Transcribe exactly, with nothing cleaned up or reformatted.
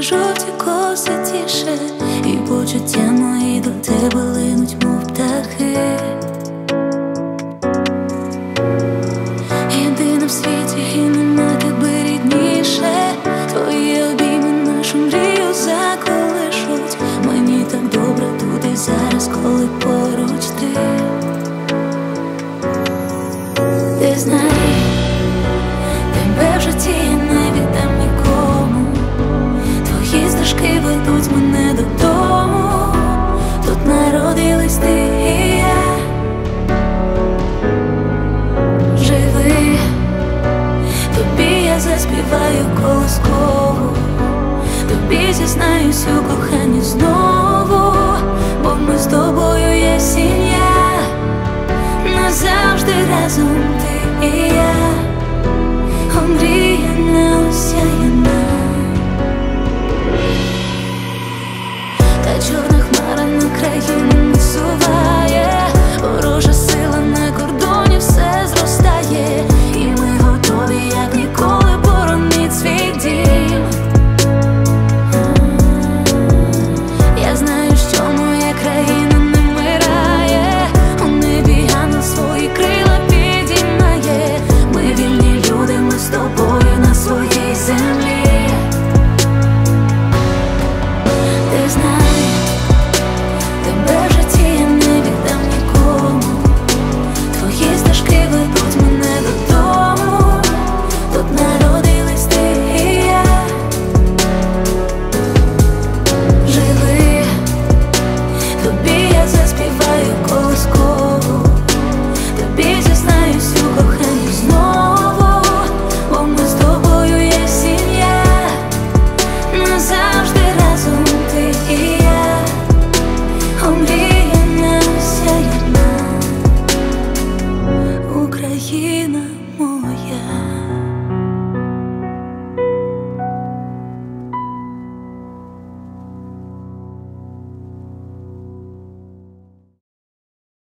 твої жовті коси тіше, і почуття мої до тебе линуть, мов птахи. Єдина в світі, і нема тебе рідніше. Твої обійми нашу мрію заколишуть. Мені так добре тут і зараз, коли поруч ти. Ти знай, тебе в житті я не віддам нікому. Твої стежки ведуть мене додому. Тут народились ти і я. Живи, тобі я заспіваю колискову, тобі зізнаюсь у коханні знову, бо ми з тобою є сім'я, назавжди разом ти і я. Омріяна, осяяна.